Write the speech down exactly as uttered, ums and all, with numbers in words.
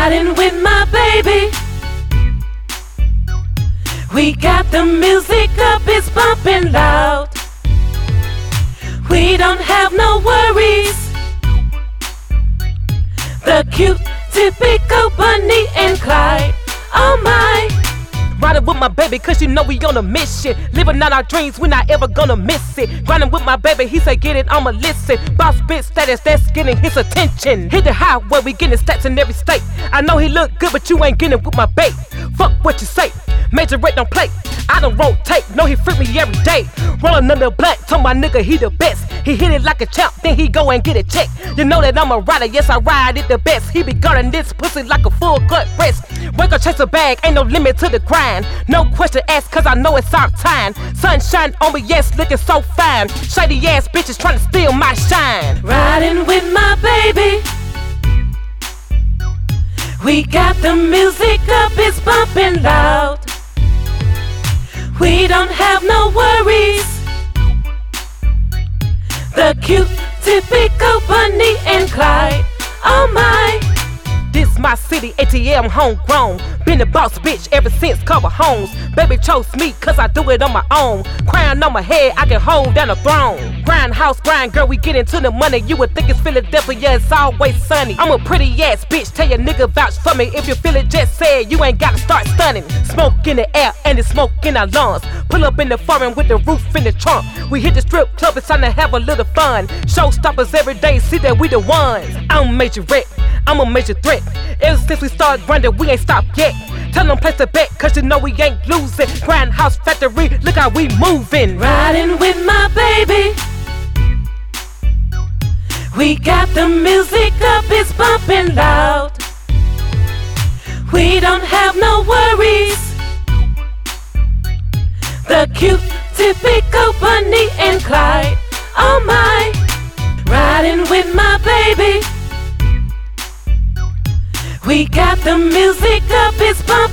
Riding with my baby. We got the music up, it's bumping loud. We don't have no worries. The cute, typical Bonnie and Clyde. Oh my. Riding with my baby, cause you know we on a mission. Living out our dreams, we not ever gonna miss it. Grinding with my baby, he say get it, I'ma listen. Boss bitch status, that's getting his attention. Hit the highway, we getting stats in every state. I know he look good, but you ain't getting with my bait. Fuck what you say, major rate don't play. I don't rotate, no he freak me every day. Rollin' under black, told my nigga he the best. He hit it like a champ, then he go and get it checked. You know that I'm a rider, yes I ride it the best. He be guarding this pussy like a full gut breast. Wake up, chase a bag, ain't no limit to the grind. No question asked, cause I know it's our time. Sunshine on me, yes, looking so fine. Shady ass bitches trying to steal my shine. Riding with my baby. We got the music up, it's bumping loud. We don't have no worries. The cute, typical Bonnie and Clyde. Oh my. This my city, A T L, I'm homegrown. Been a boss bitch ever since Cover Homes. Baby chose me cause I do it on my own. Crown on my head, I can hold down a throne. Grind house, grind girl, we get into the money. You would think it's Philadelphia, it's always sunny. I'm a pretty ass bitch, tell your nigga vouch for me. If you feel it, just say it, you ain't gotta start stunning. Smoke in the air and it's smoke in our lungs. Pull up in the foreign with the roof in the trunk. We hit the strip club, it's time to have a little fun. Showstoppers every day, see that we the ones. I'm Major Rec, I'm a major threat. Ever since we started grinding, we ain't stopped yet. Tell them place a bet, cause you know we ain't losing. Grindhouse Factory, look how we moving. Riding with my baby. We got the music up, it's bumping loud. We don't have no worries. The cute, typical Bonnie and Clyde. Oh my. Riding with my baby. We got the music up, it's bumping.